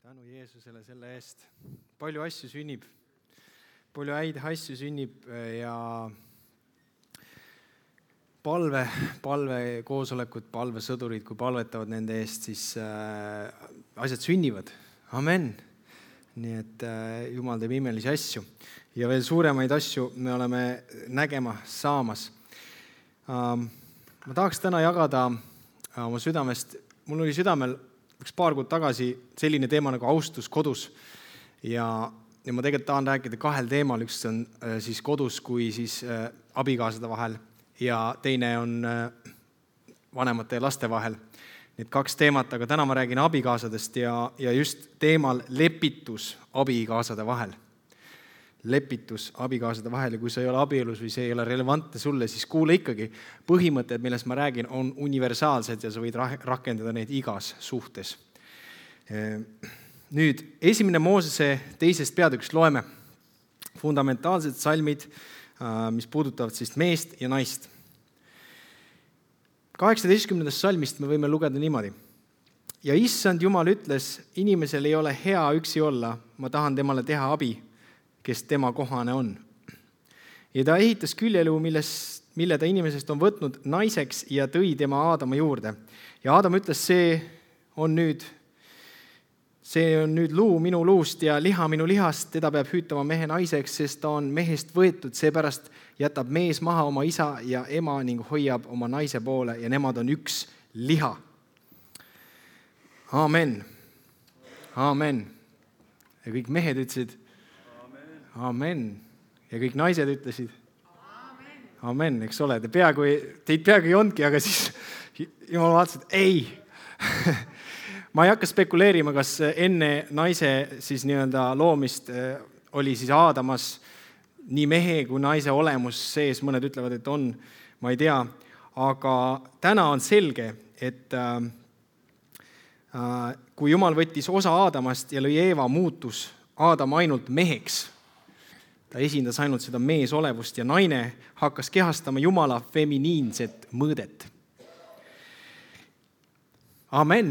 Tänu Jeesusele selle eest. Palju asju sünnib, palju häid asju sünnib ja palvekoosolekud, palvesõdurid, kui palvetavad nende eest, siis asjad sünnivad. Amen. Nii et Jumal teeb imelisi asju ja veel suuremaid asju me oleme nägema saamas. Ma tahaks täna jagada oma südamest, mul oli südamel üks paar kuud tagasi selline teema nagu austus kodus ja ma tegelikult tahan rääkida kahel teemal, üks on siis kodus kui siis abikaasade vahel ja teine on vanemate ja laste vahel. Need kaks teemat, aga täna ma räägin abikaasadest ja just teemal lepitus abikaasade vahel. Lepitus abikaasade vahel ja kui sa ei ole abielus või see ei ole relevantne sulle, siis kuule ikkagi. Põhimõtted, millest ma räägin, on universaalsed ja sa võid rakendada neid igas suhtes. Nüüd, 1. Moosese 2. peatükist loeme fundamentaalsed salmid, mis puudutavad siis meest ja naist. 18. salmist me võime lugeda niimoodi. Ja issand Jumal ütles, inimesel ei ole hea üksi olla, ma tahan temale teha abi, kes tema kohane on. Ja ta ehitas küljeluu, mille ta inimesest on võtnud naiseks ja tõi tema Aadama juurde. Ja Aadam ütles, see on nüüd luu minu luust ja liha minu lihast, teda peab hüütama mehe naiseks, sest ta on mehest võetud, seepärast jätab mees maha oma isa ja ema ning hoiab oma naise poole ja nemad on üks liha. Amen. Amen. Ja kõik mehed ütlesid Amen. Ja kõik naised ütlesid Amen. Amen, eks ole. Teid peaaegu ei ondki, aga siis Jumal vaatas, et ei. Ma ei hakka spekuleerima, kas enne naise siis nii-öelda loomist oli siis Aadamas nii mehe kui naise olemus sees. Mõned ütlevad, et on, ma ei tea. Aga täna on selge, et kui Jumal võttis osa Aadamast ja lõi Eeva, muutus Aadam ainult meheks. Ta esindas ainult seda meesolevust ja naine hakkas kehastama Jumala feminiinset mõõdet. Amen.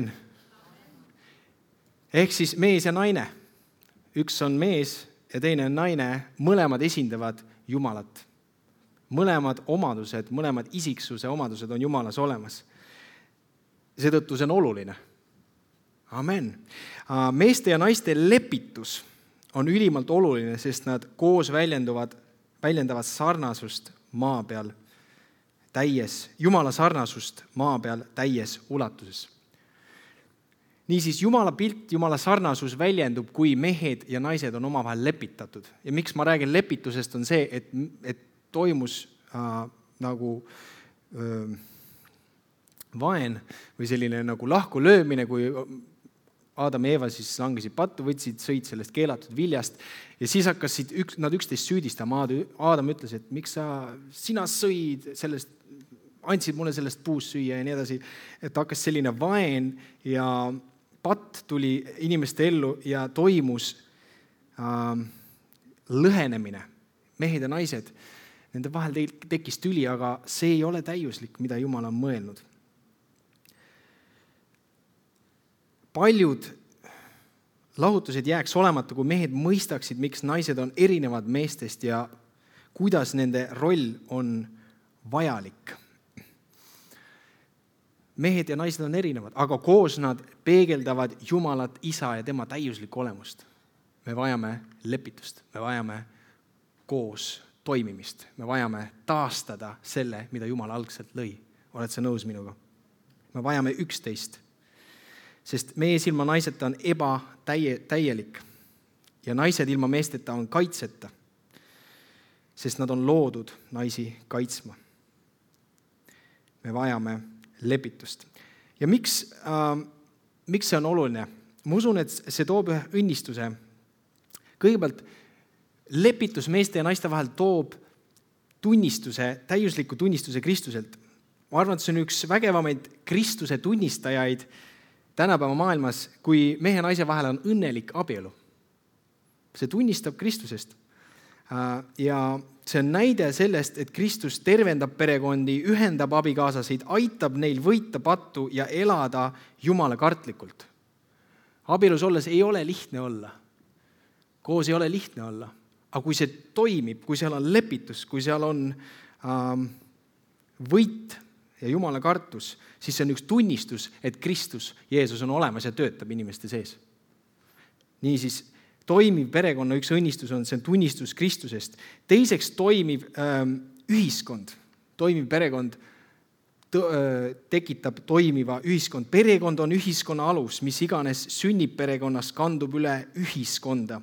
Ehk siis mees ja naine. Üks on mees ja teine on naine. Mõlemad esindavad Jumalat. Mõlemad omadused, mõlemad isiksuse omadused on Jumalas olemas. Seetõttu see on oluline. Amen. Meeste ja naiste lepitus on ülimalt oluline, sest nad koos väljendavad sarnasust maa peal Jumala sarnasust maa peal täies ulatuses. Niisiis, Jumala pilt, Jumala sarnasus väljendub, kui mehed ja naised on omavahel lepitatud. Ja miks ma räägin lepitusest, on see, et toimus nagu vaen või selline nagu lahku löömine, kui Aadam ja Eeva siis langesid pattu, võtsid, sõid sellest keelatud viljast ja siis hakkasid nad üksteist süüdistama. Aadam ütles, et miks sina sõid sellest, andsid mulle sellest puust süüa ja nii edasi. Et hakkas selline vaen ja patt tuli inimeste ellu ja toimus lõhenemine. Mehed ja naised, nende vahel tekkis tüli, aga see ei ole täiuslik, mida Jumal on mõelnud. Paljud lahutused jääks olemata, kui mehed mõistaksid, miks naised on erinevad meestest ja kuidas nende roll on vajalik. Mehed ja naised on erinevad, aga koos nad peegeldavad Jumalat, isa ja tema täiuslikku olemust. Me vajame lepitust, me vajame koos toimimist, me vajame taastada selle, mida Jumal algselt lõi. Oled sa nõus minuga? Me vajame üksteist. Sest mees ilma naiseta on ebatäielik ja naised ilma meesteta on kaitseta, sest nad on loodud naisi kaitsma. Me vajame lepitust. Ja miks see on oluline? Ma usun, et see toob ühe õnnistuse. Kõigepealt, lepitus meeste ja naiste vahel toob täiusliku tunnistuse Kristuselt. Ma arvan, et see on üks vägevamaid Kristuse tunnistajaid tänapäeva maailmas, kui mehe ja naise vahel on õnnelik abielu. See tunnistab Kristusest. Ja see on näide sellest, et Kristus tervendab perekondi, ühendab abikaasasid, aitab neil võita pattu ja elada Jumala kartlikult. Abielus olles ei ole lihtne olla. Koos ei ole lihtne olla. Aga kui see toimib, kui seal on lepitus, kui seal on võit ja Jumala kartus, siis see on üks tunnistus, et Kristus, Jeesus on olemas ja töötab inimeste sees. Niisiis, toimiv perekonna üks õnnistus on, see on tunnistus Kristusest. Teiseks toimiv ühiskond. Toimiv perekond tekitab toimiva ühiskond. Perekond on ühiskonna alus, mis iganes sünnib perekonnas, kandub üle ühiskonda.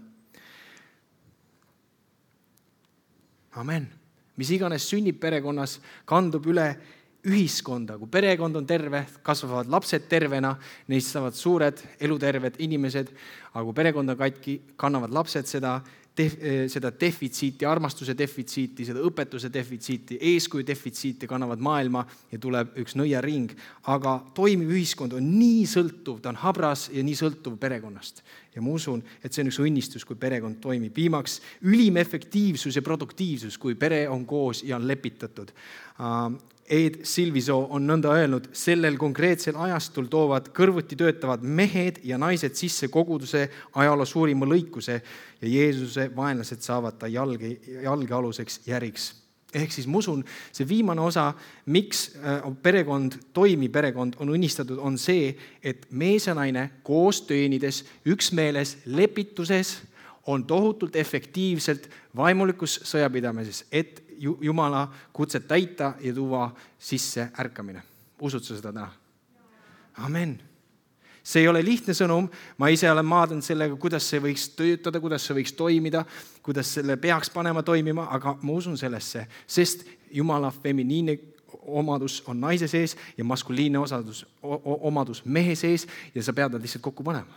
Amen. Mis iganes sünnib perekonnas, kandub üle ühiskonda. Kui perekond on terve, kasvavad lapsed tervena, neist saavad suured, eluterved inimesed, aga kui perekond on katki, kannavad lapsed seda defitsiiti, armastuse defitsiiti, seda õpetuse defitsiiti, eeskuju defitsiiti kannavad maailma ja tuleb üks nõiaring. Aga toimiv ühiskond on nii sõltuv, ta on habras ja nii sõltuv perekonnast. Ja ma usun, et see on üks õnnistus, kui perekond toimib. Viimaks, ülim efektiivsus ja produktiivsus, kui pere on koos ja on lepitatud. Ed Silviso on nõnda öelnud, sellel konkreetsel ajastul toovad kõrvuti töötavad mehed ja naised sisse koguduse ajaloo suurima lõikuse ja Jeesuse vaenlased saavad ta jalgealuseks järiks. Ehk siis ma usun, see viimane osa, miks perekond, toimiv perekond on õnnistatud, on see, et mees ja naine koos töönides, üksmeeles, lepituses on tohutult efektiivselt vaimulikus sõjapidamises, et Jumala kutset täita ja tuua sisse ärkamine. Usud sa seda täna? Amen. See ei ole lihtne sõnum, ma ise olen maadanud sellega, kuidas see võiks töötada, kuidas see võiks toimida, kuidas selle peaks panema toimima, aga ma usun sellesse, sest Jumala feminiinne omadus on naise sees ja maskuliinne omadus mehe sees ja sa pead nad lihtsalt kokku panema.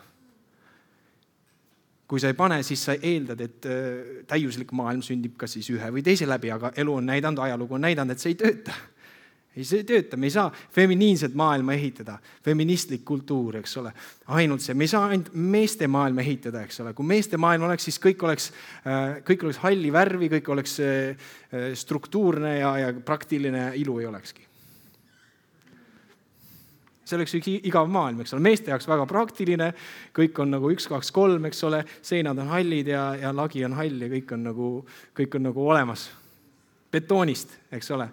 Kui sa ei pane, siis sa eeldad, et täiuslik maailm sündib ka siis ühe või teise läbi, aga elu on näidanud, ajalugu on näidanud, et see ei tööta. See ei tööta, me ei saa feminiinset maailma ehitada, feministlik kultuur, eks ole. Ainult see, me ei saa ainult meeste maailma ehitada, eks ole. Kui meeste maailm oleks, siis kõik oleks halli värvi, kõik oleks struktuurne ja praktiline, ilu ei olekski. See oleks üks igav maailm, eks ole. Meeste jaoks väga praktiline, kõik on nagu 1, 2, 3, eks ole, seinad on hallid ja lagi on hall ja kõik on nagu olemas. Betoonist, eks ole.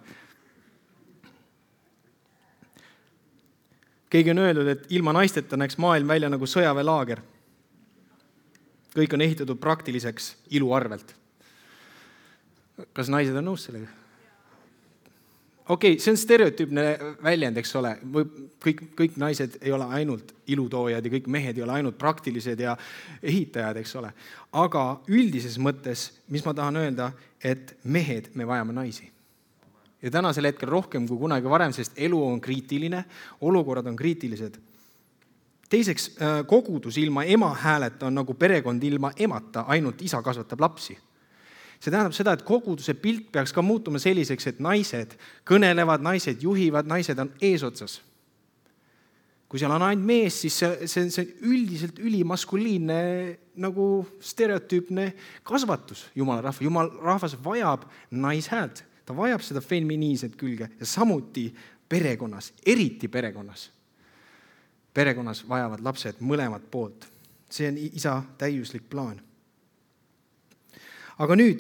Keegi on öeldud, et ilma naisteta näeks maailm välja nagu sõjaväelaager. Kõik on ehitatud praktiliseks ilu arvelt. Kas naised on nõus sellega? Okei, see on stereotüüpne väljend, eks ole. Kõik naised ei ole ainult ilutoojad ja kõik mehed ei ole ainult praktilised ja ehitajad, eks ole. Aga üldises mõttes, mis ma tahan öelda, et mehed, me vajame naisi. Ja tänasel hetkel rohkem kui kunagi varem, sest elu on kriitiline, olukorrad on kriitilised. Teiseks, kogudus ilma ema hääleta on nagu perekond ilma emata, ainult isa kasvatab lapsi. See tähendab seda, et koguduse pilt peaks ka muutuma selliseks, et naised kõnelevad, naised juhivad, naised on eesotsas. Kui seal on ainult mees, siis see on üldiselt ülimaskuliinne nagu stereotüüpne kasvatus Jumala rahva. Jumala rahvas vajab naishäält, ta vajab seda feminiinset külge ja samuti perekonnas, eriti perekonnas. Perekonnas vajavad lapsed mõlemat poolt. See on isa täiuslik plaan. Aga nüüd,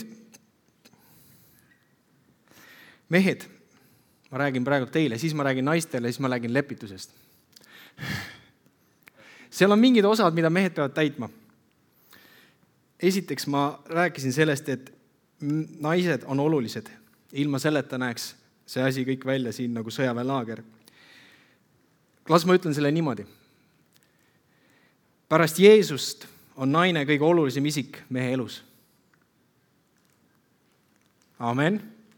mehed, ma räägin praegu teile, siis ma räägin naistele, siis ma räägin lepitusest. Seal on mingid osad, mida mehed peavad täitma. Esiteks ma rääkisin sellest, et naised on olulised. Ilma selleta näeks see asi kõik välja siin nagu sõjaväelaager. Las ma ütlen selle niimoodi. Pärast Jeesust on naine kõige olulisem isik mehe elus. Amen.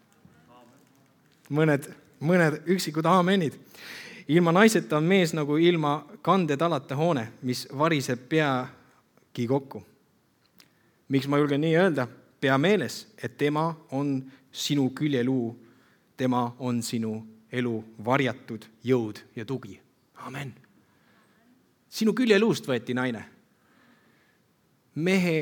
Mõned üksikud amenid. Ilma naiseta on mees nagu ilma kandetalata hoone, mis variseb peagi kokku. Miks ma julgen nii öelda? Pea meeles, et tema on sinu küljeluu, tema on sinu elu varjatud jõud ja tugi. Amen. Sinu küljeluust võeti naine. Mehe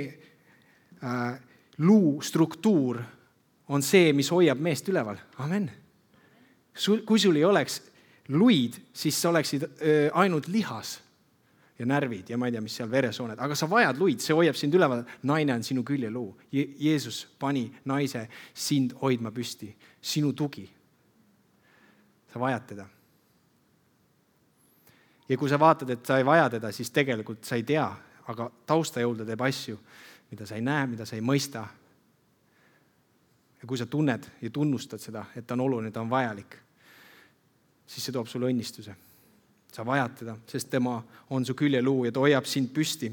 luu struktuur on see, mis hoiab meest üleval. Amen. Kui sul ei oleks luid, siis sa oleksid ainult lihas. ja närvid ja ma ei tea, mis seal veresooned, aga sa vajad luid, see hoiab sind üleval. Naine on sinu küljeluu. Jeesus pani naise sind hoidma püsti, sinu tugi. Sa vajad teda. Ja kui sa vaatad, et sa ei vaja teda, siis tegelikult sa ei tea, aga taustajõudu teeb asju, mida sa ei näe, mida sa ei mõista. Ja kui sa tunned ja tunnustad seda, et ta on oluline, ta on vajalik, siis see toob sulle õnnistuse. Sa vajad teda, sest tema on su küljeluu ja ta hoiab sind püsti.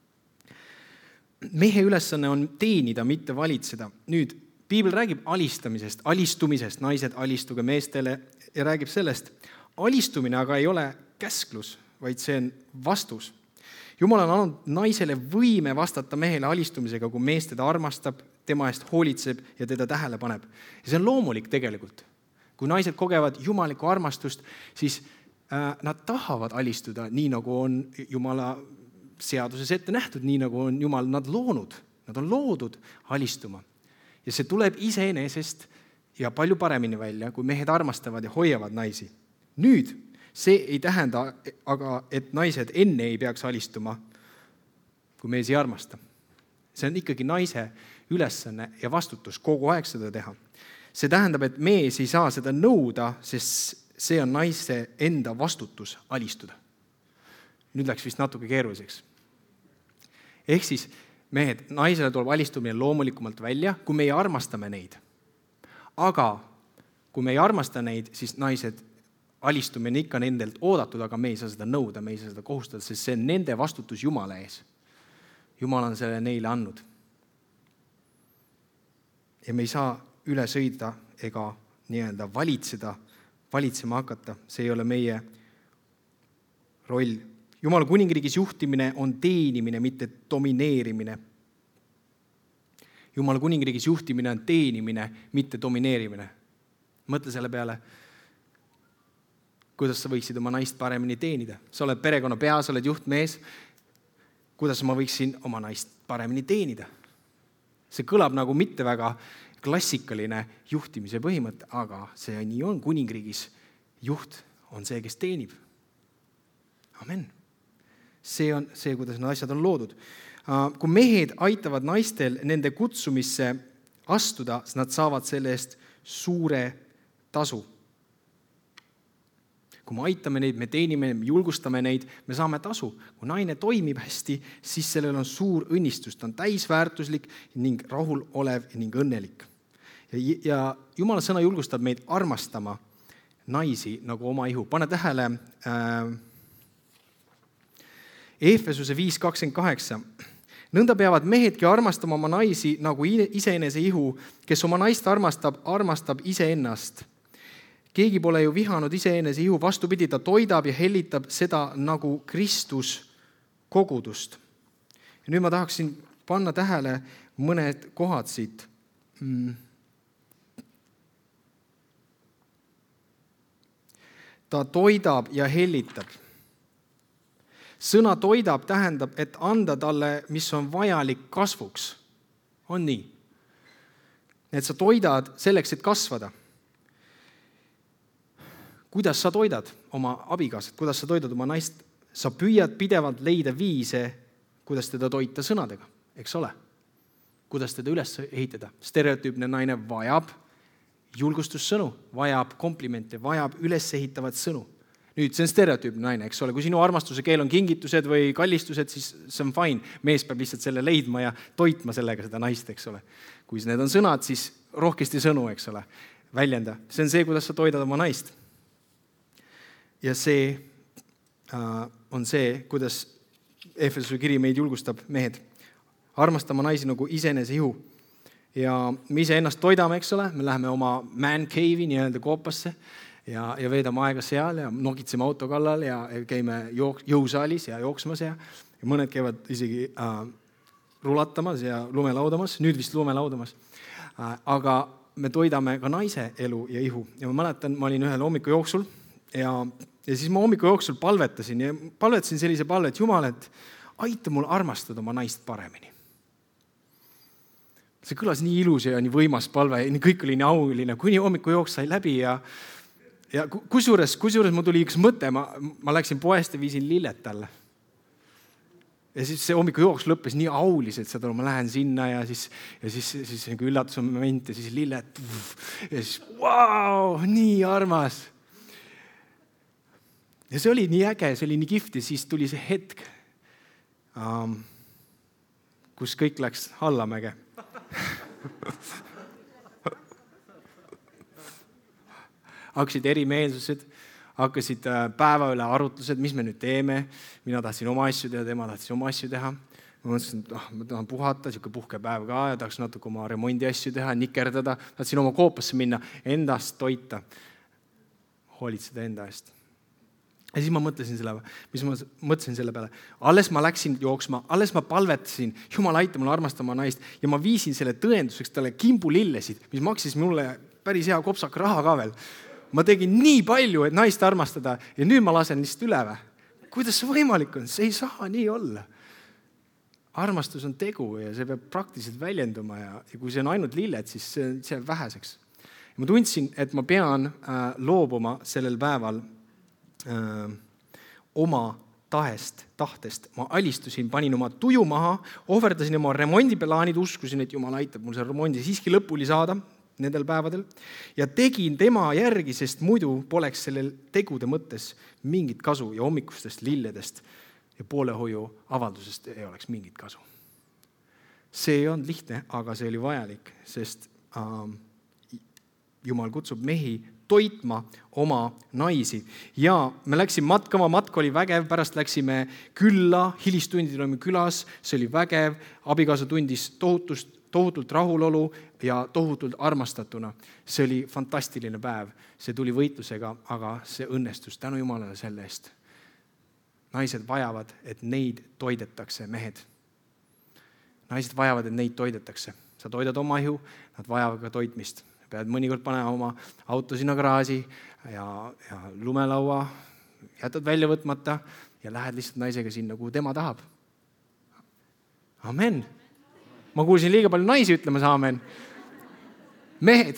Mehe ülesanne on teenida, mitte valitseda. Nüüd, Piibel räägib alistamisest, alistumisest, naised alistuge meestele ja räägib sellest. Alistumine aga ei ole käsklus, vaid see on vastus. Jumal on andnud naisele võime vastata mehele alistumisega, kui mees teda armastab, tema eest hoolitseb ja teda tähele paneb. Ja see on loomulik tegelikult. Kui naised kogevad jumalikku armastust, siis nad tahavad alistuda nii, nagu on Jumala seaduses ette nähtud, nii nagu on Jumal nad loonud. Nad on loodud alistuma. Ja see tuleb iseenesest ja palju paremini välja, kui mehed armastavad ja hoiavad naisi. Nüüd, see ei tähenda aga, et naised enne ei peaks alistuma, kui mees ei armasta. See on ikkagi naise ülesanne ja vastutus kogu aeg seda teha. See tähendab, et mees ei saa seda nõuda, sest see on naise enda vastutus alistuda. Nüüd läks vist natuke keeruliseks. Ehk siis, mehed, naisele tuleb alistumine loomulikumalt välja, kui meie armastame neid. Aga kui me ei armasta neid, siis naised alistumine ikka nendelt oodatud, aga me ei saa seda nõuda, me ei saa seda kohustada, sest see on nende vastutus Jumala ees. Jumal on selle neile andnud. Ja me ei saa üle sõida ega nii-öelda valitsema hakata. See ei ole meie roll. Jumala kuningriigis juhtimine on teenimine, mitte domineerimine. Jumala kuningriigis juhtimine on teenimine, mitte domineerimine. Mõtle selle peale, kuidas sa võiksid oma naist paremini teenida. Sa oled perekonna pea, sa oled juhtmees. Kuidas ma võiksin oma naist paremini teenida? See kõlab nagu mitte väga klassikaline juhtimise põhimõte, aga see nii on. Kuningriigis juht on see, kes teenib. Amen. See on see, kuidas need asjad on loodud. Kui mehed aitavad naistel nende kutsumisse astuda, siis nad saavad selle eest suure tasu. Kui me aitame neid, me teenime, me julgustame neid, me saame tasu. Kui naine toimib hästi, siis sellel on suur õnnistus. Ta on täisväärtuslik ning rahul olev ning õnnelik. Ja Jumala sõna julgustab meid armastama naisi nagu oma ihu. Pane tähele Eefesuse 5:28. Nõnda peavad mehedki armastama oma naisi nagu iseenese ihu, kes oma naist armastab iseennast. Keegi pole ju vihanud iseenese ihu, vastupidi, ta toidab ja hellitab seda nagu Kristus kogudust. Ja nüüd ma tahaksin panna tähele mõned kohad siit. Ta toidab ja hellitab. Sõna toidab tähendab, et anda talle, mis on vajalik kasvuks. On nii? Et sa toidad selleks, et kasvada. Kuidas sa toidad oma abikaasat? Kuidas sa toidad oma naist? Sa püüad pidevalt leida viise, kuidas teda toita sõnadega, eks ole? Kuidas teda üles ehitada? Stereotüüpne naine vajab julgustussõnu, vajab komplimente, vajab üles ehitavat sõnu. Nüüd, see on stereotüüpne naine, eks ole. Kui sinu armastuse keel on kingitused või kallistused, siis see on fine. Mees peab lihtsalt selle leidma ja toitma sellega seda naist, eks ole. Kui need on sõnad, siis rohkesti sõnu, eks ole. Väljenda. See on see, kuidas sa toidad oma naist. Ja see on see, kuidas Eefesuse kiri meid julgustab mehed. Armastama naisi nagu iseenese ihu. Ja me ise ennast toidame, eks ole. Me läheme oma man cave'i nii-öelda koopasse ja veedame aega seal ja nokitseme auto kallal ja käime jõusaalis ja jooksmas ja mõned käivad isegi rulatamas ja lumelaudamas, nüüd vist lumelaudamas. Aga me toidame ka naise elu ja ihu. Ja ma mäletan, ma olin ühel hommiku jooksul ja siis ma hommiku jooksul palvetasin sellise palve, et Jumal, et aita mul armastada oma naist paremini. See kõlas nii ilus ja nii võimas palve, kõik oli nii auline, kuni hommiku jooks sai läbi ja kusjuures mul tuli üks mõte, ma läksin poest ja viisin lilled talle. Ja siis see hommikujooks lõppes nii auliselt, ma lähen sinna ja siis nagu üllatusmoment ja siis lilled ja siis vau, nii armas. Ja see oli nii äge, see oli nii kihvt ja siis tuli see hetk, kus kõik läks allamäge. Hakkasid erimeelsused, hakkasid päeva üle arutlused, mis me nüüd teeme. Mina tahtsin oma asju teha, tema tahtis oma asju teha. Ma mõtlesin, et ma tahan puhata, siuke puhkepäev ka ja tahaks natuke oma remondi asju teha, nikerdada. Tahtsin oma koopasse minna, endast toita, hoolitseda enda eest. Ja siis ma mõtlesin selle peale. Alles ma läksin jooksma, alles ma palvetasin, Jumal aita mul armastama naist ja ma viisin selle tõenduseks talle kimbulillesid, mis maksis mulle päris hea kopsak raha ka veel. Ma tegin nii palju, et naist armastada ja nüüd ma lasen lihtsalt üle või. Kuidas see võimalik on? See ei saa nii olla. Armastus on tegu ja see peab praktiliselt väljenduma ja kui see on ainult lilled, siis see jääb väheseks. Ma tundsin, et ma pean loobuma sellel päeval oma tahtest. Ma alistusin, panin oma tuju maha, ohverdasin oma remondiplaanid, uskusin, et Jumal aitab mul see remondi siiski lõpuni saada nendel päevadel ja tegin tema järgi, sest muidu poleks sellel tegude mõttes mingit kasu ja hommikustest lilledest ja poolehoiu avaldusest ei oleks mingit kasu. See ei olnud lihtne, aga see oli vajalik, sest Jumal kutsub mehi toitma oma naisi. Ja me läksime matkama, matk oli vägev, pärast läksime külla, hilistundidel olime külas, see oli vägev, abikaasa tundis tohutult rahulolu ja tohutult armastatuna. See oli fantastiline päev, see tuli võitlusega, aga see õnnestus, tänu Jumalale selle eest. Naised vajavad, et neid toidetakse, mehed. Naised vajavad, et neid toidetakse. Sa toidad oma ihu, nad vajavad ka toitmist. Pead mõnikord panema oma auto sinna garaaži ja lumelaua, jätad välja võtmata ja lähed lihtsalt naisega sinna, kuhu tema tahab. Amen. Ma kuulsin liiga palju naisi ütlemas amen. Mehed.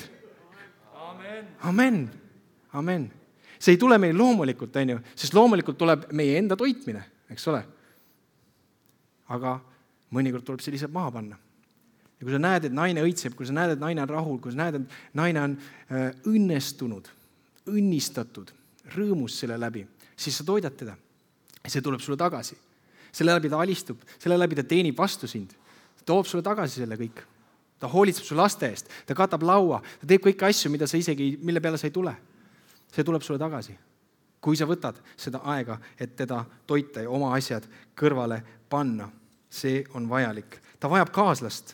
Amen. Amen. See ei tule meil loomulikult, sest loomulikult tuleb meie enda toitmine, eks ole. Aga mõnikord tuleb see lihtsalt maha panna. Ja kui sa näed, et naine õitseb, kui sa näed, et naine on rahul, kui sa näed, et naine on õnnestunud, õnnistatud, rõõmus selle läbi, siis sa toidad teda. See tuleb sulle tagasi. Selle läbi ta alistub, selle läbi ta teenib vastu sind. Ta toob sulle tagasi selle kõik. Ta hoolitseb su laste eest, ta katab laua, ta teeb kõiki asju, mille peale sa ei tule. See tuleb sulle tagasi. Kui sa võtad seda aega, et teda toita ja oma asjad kõrvale panna, see on vajalik. Ta vajab kaaslast.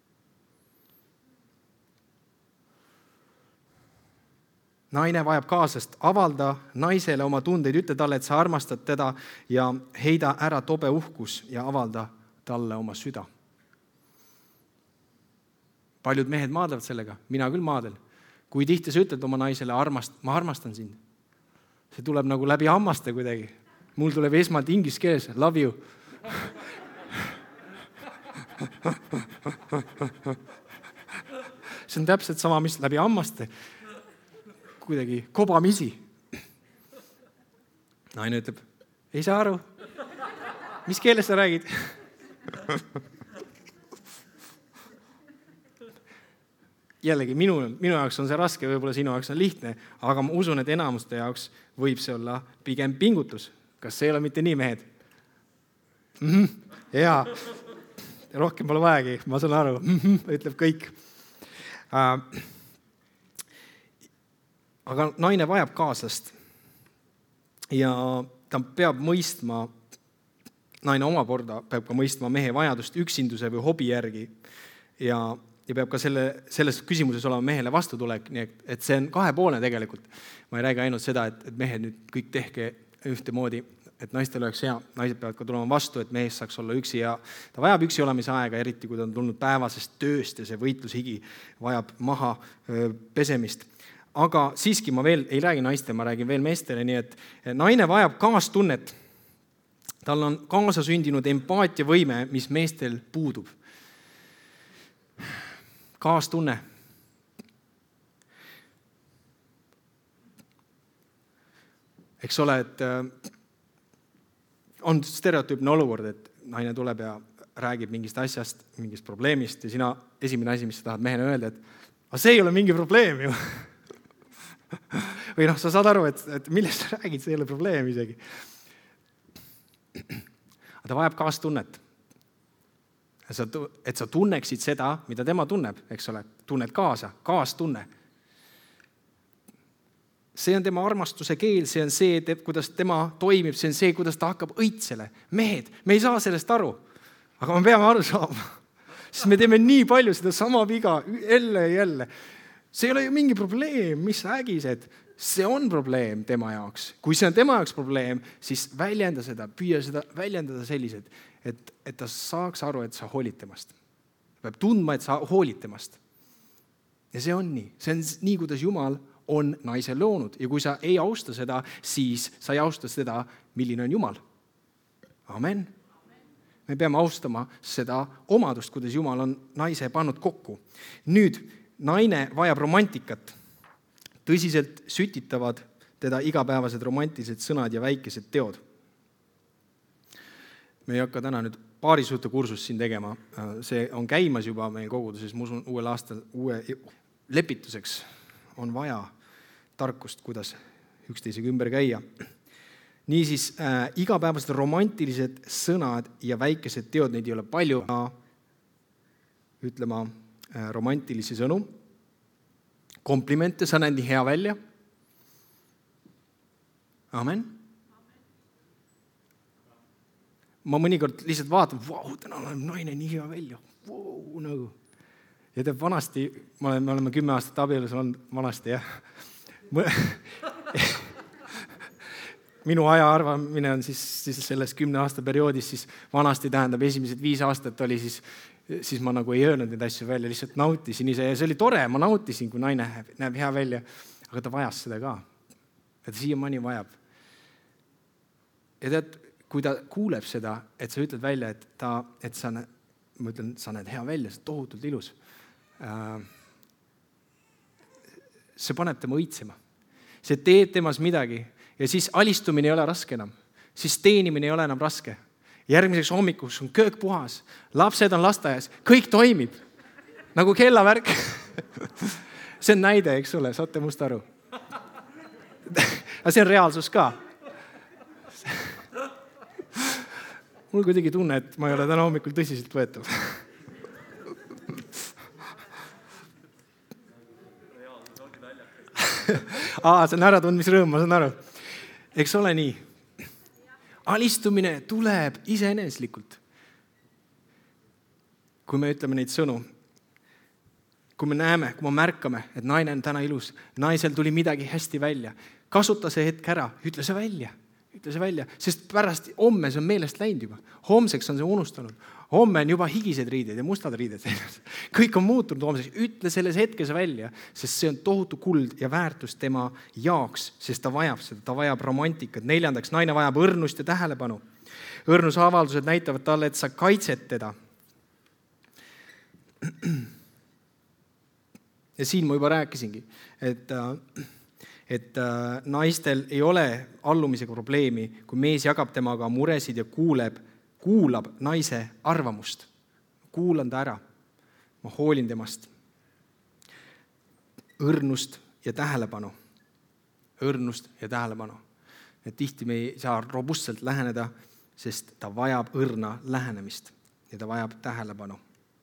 Naine vajab kaaslast, avalda naisele oma tundeid, ütle talle, et sa armastad teda ja heida ära tobe uhkus ja avalda talle oma süda. Paljud mehed maadlevad sellega, mina küll maadlen. Kui tihti sa ütled oma naisele, ma armastan sind. See tuleb nagu läbi hammaste kuidagi. Mul tuleb esmalt inglise keeles, love you. See on täpselt sama, mis läbi hammaste. Kuidagi kobamisi. Naine ütleb, ei saa aru. Mis keeles sa räägid? Jällegi, minu jaoks on see raske, võib-olla sinu jaoks on lihtne, aga ma usun, et enamuste jaoks võib see olla pigem pingutus. Kas see ei ole mitte nii, mehed? Jaa, rohkem pole vajagi, ma saan aru, ütleb kõik. Aga naine vajab kaaslast ja ta peab mõistma, naine omakorda peab ka mõistma mehe vajadust üksinduse või hobi järgi ja peab ka selles küsimuses olema mehele vastutulek, nii et see on kahepoolne tegelikult. Ma ei räägi ainult seda, et mehed nüüd kõik tehke ühtemoodi, et naistel oleks hea, naised peavad ka tulema vastu, et mees saaks olla üksi ja ta vajab üksi olemise aega, eriti kui ta on tulnud päevasest tööst ja see võitlushigi vajab maha pesemist. Aga siiski ma veel ei räägi naiste, ma räägin veel meestele, nii et naine vajab kaastunnet. Tal on kaasasündinud empaatiavõime, mis meestel puudub. Kaastunne. Eks ole, et on stereotüüpne olukord, et naine tuleb ja räägib mingist asjast, mingist probleemist ja sina esimene asi, mis sa tahad mehena öelda, et aga see ei ole mingi probleem ju. Või sa saad aru, et millest sa räägid, see ei ole probleem isegi. Aga ta vajab kaastunnet. Et sa tunneksid seda, mida tema tunneb, eks ole. Tunned kaasa, kaastunne. See on tema armastuse keel, see on see, kuidas tema toimib, see on see, kuidas ta hakkab õitsele. Mehed, me ei saa sellest aru, aga me peame aru saama. Sest me teeme nii palju seda sama viga jälle ja jälle. See ei ole ju mingi probleem, mis sa ägised. See on probleem tema jaoks. Kui see on tema jaoks probleem, siis väljenda seda, püüa seda väljendada sellised, et ta saaks aru, et sa hoolid temast. Peab tundma, et sa hoolid temast. Ja see on nii. See on nii, kuidas Jumal on naise loonud. Ja kui sa ei austa seda, siis sa ei austa seda, milline on Jumal. Amen. Me peame austama seda omadust, kuidas Jumal on naise pannud kokku. Nüüd, naine vajab romantikat. Tõsiselt sütitavad teda igapäevased romantilised sõnad ja väikesed teod. Me ei hakka täna nüüd paarisuhte kursust siin tegema. See on käimas juba meil koguduses, ma usun, uuel aastal uue lepituseks on vaja tarkust, kuidas üksteisega ümber käia. Niisiis, igapäevased romantilised sõnad ja väikesed teod, neid ei ole palju. Ütlema romantilisi sõnu. Komplimente, sa näed nii hea välja. Amen. Ma mõnikord lihtsalt vaatan, täna on naine nii hea välja. Nagu. Ja teeb vanasti, me oleme 10 aastat abielus olnud vanasti, jah. Minu aja arvamine on siis selles 10 aasta perioodis, siis vanasti tähendab esimesed 5 aastat oli siis ma nagu ei öelnud neid asju välja, lihtsalt nautisin ise ja see oli tore, ma nautisin, kui naine näeb hea välja, aga ta vajas seda ka. Ja ta siiamaani vajab. Ja tead, kui ta kuuleb seda, et sa ütled välja, et sa näed hea välja, see on tohutult ilus. See paneb tema õitsema. See teeb temas midagi ja siis alistumine ei ole raske enam. Siis teenimine ei ole enam raske. Järgmiseks hommikuks on köök puhas, lapsed on lasteaias, kõik toimib. Nagu kellavärk. See on näide, eks ole, saate must aru. Aga see on reaalsus ka. Mul kuidagi tunne, et ma ei ole täna hommikul tõsiselt võetav. See on äratundmisrõõm, ma saan aru. Eks ole nii? Alistumine tuleb iseeneslikult. Kui me ütleme neid sõnu, kui me näeme, kui me märkame, et naine on täna ilus, naisel tuli midagi hästi välja, kasuta see hetk ära, ütle see välja, sest pärast homme see on meelest läinud juba. Homseks on see unustanud. Homme on juba higised riided ja mustad riided. Kõik on muutunud homseks. Ütle selles hetkes välja, sest see on tohutu kuld ja väärtus tema jaoks, sest ta vajab seda, ta vajab romantikat. 4. naine vajab õrnust ja tähelepanu. Õrnusavaldused näitavad talle, et sa kaitset teda. Ja siin ma juba rääkisingi, et naistel ei ole allumisega probleemi, kui mees jagab temaga muresid ja kuulab naise arvamust. Kuulan ta ära. Ma hoolin temast. Õrnust ja tähelepanu. Et tihti me ei saa robustselt läheneda, sest ta vajab õrna lähenemist ja ta vajab tähelepanu.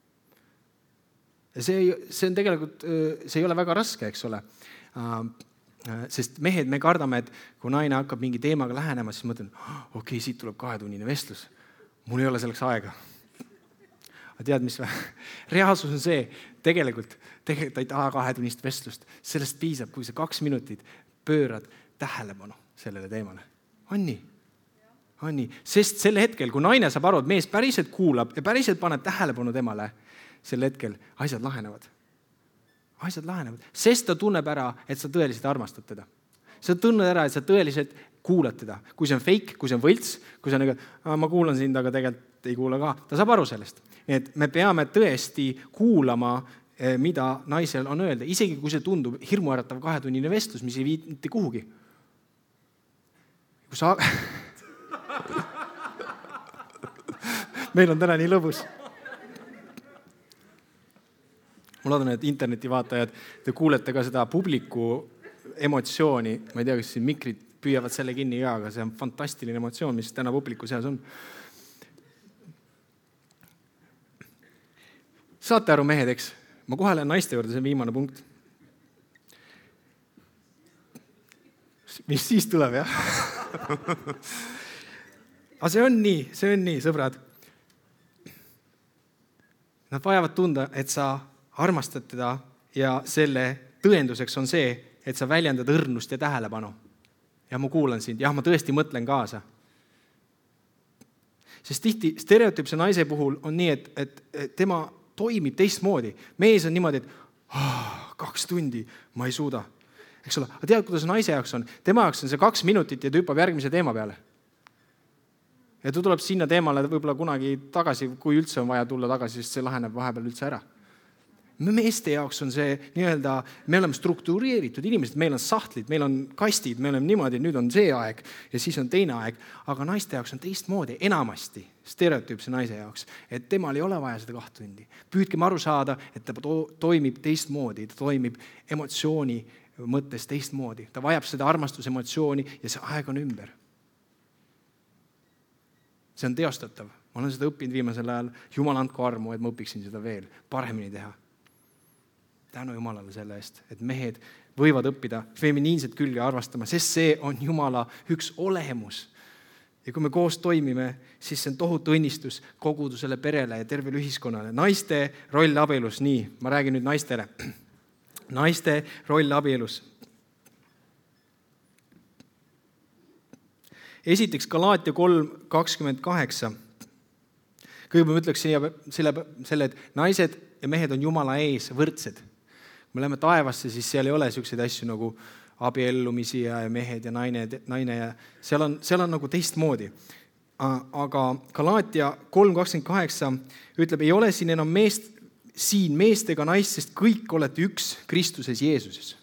Ja see on tegelikult, see ei ole väga raske, eks ole. Sest mehed, me kardame, et kui naine hakkab mingi teemaga lähenema, siis mõtlen, okei, siit tuleb 2-tunnine vestlus. Mul ei ole selleks aega. Aga tead, mis reaalsus on see, tegelikult ta ei taha 2-tunnist vestlust. Sellest piisab, kui sa 2 minutit pöörad tähelepanu sellele teemale. On nii? Sest sel hetkel, kui naine saab aru, et mees päriselt kuulab ja päriselt paneb tähelepanu temale, sel hetkel asjad lahenevad. Sest ta tunneb ära, et sa tõeliselt armastad teda. Sa tunned ära, et sa tõeliselt kuulad teda. Kui see on fake, kui see on võlts, kui see on nagu, ma kuulan sind, aga tegelikult ei kuula ka. Ta saab aru sellest. Nii et me peame tõesti kuulama, mida naisel on öelda. Isegi kui see tundub hirmuäratav 2-tunnine vestlus, mis ei viit mitte kuhugi. Kui sa... meil on täna nii lõbus. Ma loodan, et interneti vaatajad, te kuulete ka seda publiku emotsiooni. Ma ei tea, kas siin mikrid püüavad selle kinni ka, aga see on fantastiline emotsioon, mis täna publiku seas on. Saate aru, mehed, eks? Ma kohe lähen naiste juurde, see on viimane punkt. Mis siis tuleb, jah? Aga see on nii, sõbrad. Nad vajavad tunda, et sa armastad teda ja selle tõenduseks on see, et sa väljendad õrnust ja tähelepanu. Ja ma kuulan sind, jah, ma tõesti mõtlen kaasa. Sest tihti stereotüüpse naise puhul on nii, et tema toimib teistmoodi. Mees on niimoodi, et 2 tundi ma ei suuda. Eks ole, aga tead, kuidas naise jaoks on? Tema jaoks on see 2 minutit ja ta hüppab järgmise teema peale. Ja ta tuleb sinna teemale võib-olla kunagi tagasi, kui üldse on vaja tulla tagasi, sest see laheneb vahepeal üldse ära. Meeste jaoks on see nii-öelda, me oleme struktureeritud inimesed, meil on sahtlid, meil on kastid, me oleme niimoodi, nüüd on see aeg ja siis on teine aeg, aga naiste jaoks on teistmoodi, enamasti stereotüüpse naise jaoks, et temal ei ole vaja seda 2 tundi. Püüdkem aru saada, et ta toimib teistmoodi, ta toimib emotsiooni mõttes teistmoodi, ta vajab seda armastusemotsiooni ja see aeg on ümber. See on teostatav. Ma olen seda õppinud viimasel ajal. Jumal andku armu, et ma õpiksin seda veel paremini teha. Tänu Jumalale selle eest, et mehed võivad õppida feminiinset külge arvastama, sest see on Jumala üks olemus. Ja kui me koos toimime, siis see on tohutu õnnistus kogudusele, perele ja tervele ühiskonnale. Naiste roll abielus, nii, ma räägin nüüd naistele. Naiste roll abielus. Esiteks Galaatia 3:28. Kõigepealt ma ütleksin selle, et naised ja mehed on Jumala ees võrdsed. Kui me läheme taevasse, siis seal ei ole selliseid asju nagu abiellumisi ja mehed ja naine ja seal on nagu teistmoodi. Aga Galaatia 3:28 ütleb, ei ole siin enam meest ega naist, sest kõik olete üks Kristuses Jeesuses.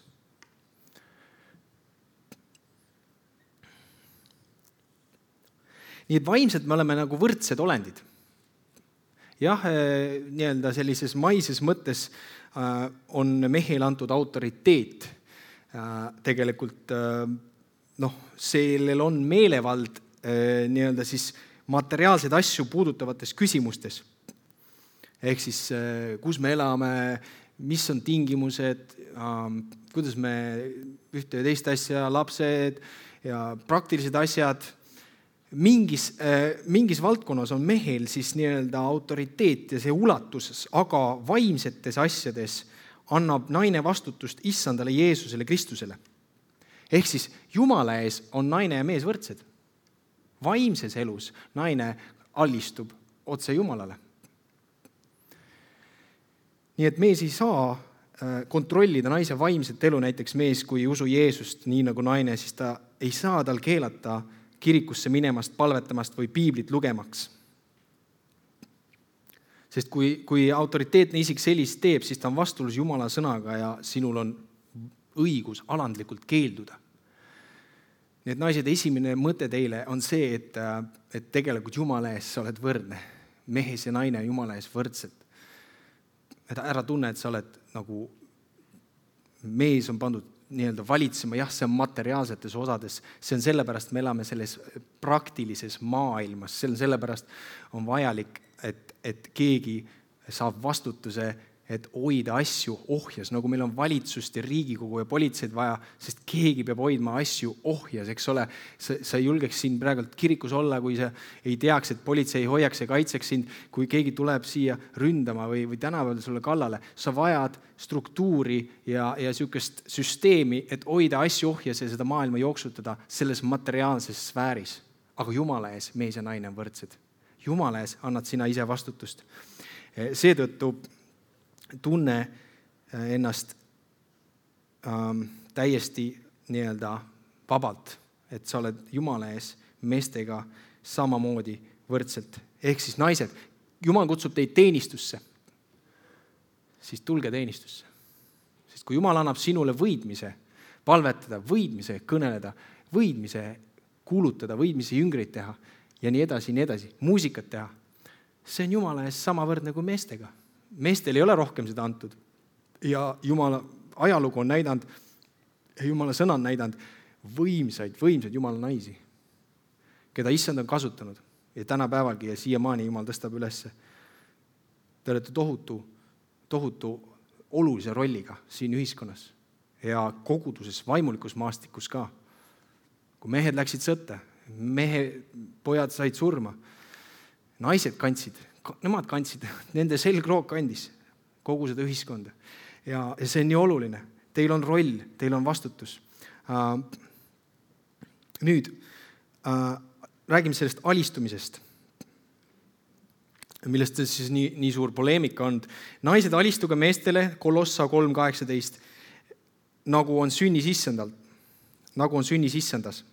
Nii et vaimselt me oleme nagu võrdsed olendid. Jah, nii-öelda sellises maises mõttes on mehel antud autoriteet. Tegelikult sellel on meelevald nii-öelda siis materiaalseid asju puudutavates küsimustes. Ehk siis, kus me elame, mis on tingimused, kuidas me ühte ja teist asja, lapsed ja praktilised asjad. Mingis valdkonnas on mehel siis nii-öelda autoriteet ja see ulatuses, aga vaimsetes asjades annab naine vastutust issandale Jeesusele Kristusele. Ehk siis Jumala ees on naine ja mees võrdsed. Vaimses elus naine allistub otse Jumalale. Nii et mees ei saa kontrollida naise vaimset elu, näiteks mees, kui ei usu Jeesust, nii nagu naine, siis ta ei saa tal keelata kirikusse minemast, palvetamast või piiblit lugemaks. Sest kui autoriteetne isik sellist teeb, siis ta on vastuolus Jumala sõnaga ja sinul on õigus alandlikult keelduda. Nii et naised, esimene mõte teile on see, et tegelikult Jumala ees sa oled võrdne. Mehes ja naine Jumala ees võrdsed. Et ära tunne, et sa oled nagu mees on pandud nii-öelda valitsema, jah, see on materiaalsetes osades, see on sellepärast, me elame selles praktilises maailmas, see on sellepärast on vajalik, et keegi saab vastutuse, et hoida asju ohjas, nagu meil on valitsust ja Riigikogu ja politseid vaja, sest keegi peab hoidma asju ohjas, eks ole. Sa ei julgeks siin praegu kirikus olla, kui sa ei teaks, et politsei hoiaks ja kaitseks sind, kui keegi tuleb siia ründama või tänapäeval sulle kallale. Sa vajad struktuuri ja sihukest süsteemi, et hoida asju ohjas ja seda maailma jooksutada selles materiaalses sfääris. Aga Jumala ees mees ja naine on võrdsed. Jumala ees annad sina ise vastutust. Seetõttu tunne ennast täiesti nii-öelda vabalt, et sa oled Jumala ees meestega samamoodi võrdselt. Ehk siis naised, Jumal kutsub teid teenistusse, siis tulge teenistusse. Sest kui Jumal annab sinule võidmise palvetada, võidmise kõneleda, võidmise kuulutada, võidmise jüngreid teha ja nii edasi, muusikat teha, see on Jumala ees samavõrdne kui meestega. Meestel ei ole rohkem seda antud. Ja Jumala ajalugu on näidanud, Jumala sõna on näidanud võimsaid Jumala naisi, keda issand on kasutanud. Ja tänapäevalgi ja siiamaani Jumal tõstab ülesse. Te olete tohutu olulise rolliga siin ühiskonnas ja koguduses, vaimulikus maastikus ka. Kui mehed läksid sõtta, pojad said surma, naised nemad kandsid, nende selgroog kandis kogu seda ühiskonda. Ja see on nii oluline. Teil on roll, teil on vastutus. Nüüd räägime sellest alistumisest, millest siis nii suur poleemika on. Naised alistuge meestele, Kolossa 3.18, nagu on sünnis issandas.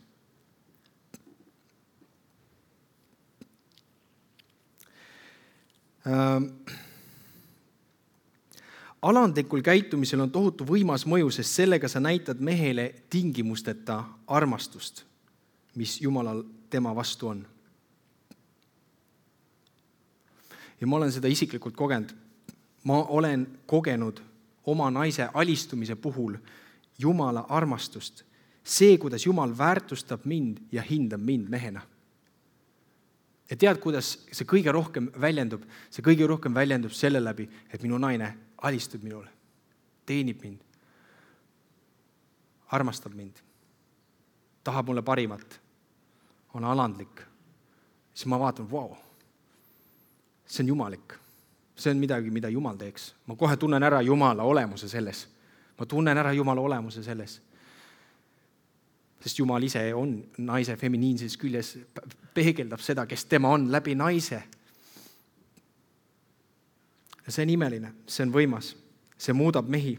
Alandlikul käitumisel on tohutu võimas mõju, sest sellega sa näitad mehele tingimusteta armastust, mis Jumalal tema vastu on. Ja ma olen seda isiklikult kogenud. Ma olen kogenud oma naise alistumise puhul Jumala armastust. See, kuidas Jumal väärtustab mind ja hindab mind mehena. Ja tead, kuidas see kõige rohkem väljendub? See kõige rohkem väljendub selle läbi, et minu naine alistub minule, teenib mind, armastab mind, tahab mulle parimat, on alandlik. Siis ma vaatan, see on jumalik. See on midagi, mida Jumal teeks. Ma kohe tunnen ära Jumala olemuse selles. Sest Jumal ise on naise feminiinses küljes, peegeldab seda, kes tema on läbi naise. Ja see on imeline, see on võimas, see muudab mehi.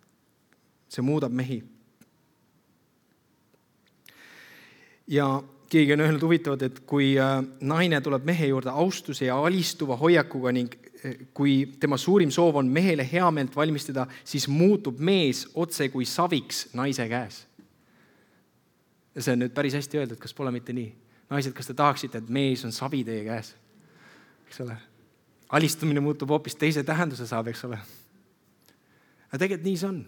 Ja keegi on öelnud huvitavad, et kui naine tuleb mehe juurde austuse ja alistuva hoiakuga ning kui tema suurim soov on mehele heameelt valmistada, siis muutub mees otse kui saviks naise käes. Ja see on nüüd päris hästi öeldud, kas pole mitte nii? Naised, kas te tahaksite, et mees on savi teie käes? Eks ole? Alistumine muutub hoopis teise tähenduse saab, eks ole? Aga tegelikult nii see on.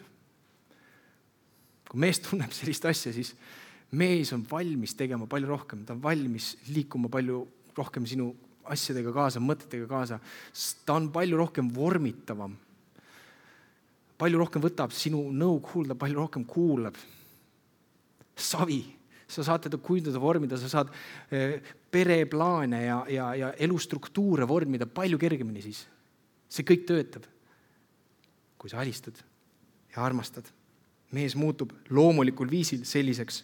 Kui mees tunneb sellist asja, siis mees on valmis tegema palju rohkem. Ta on valmis liikuma palju rohkem sinu asjadega kaasa, mõtetega kaasa. Ta on palju rohkem vormitavam. Palju rohkem võtab sinu nõu kuulda, palju rohkem kuulab. Savi. Sa saad teda kujundada, vormida, sa saad pereplaane ja elustruktuure vormida palju kergemini siis. See kõik töötab, kui sa alistad ja armastad. Mees muutub loomulikul viisil selliseks.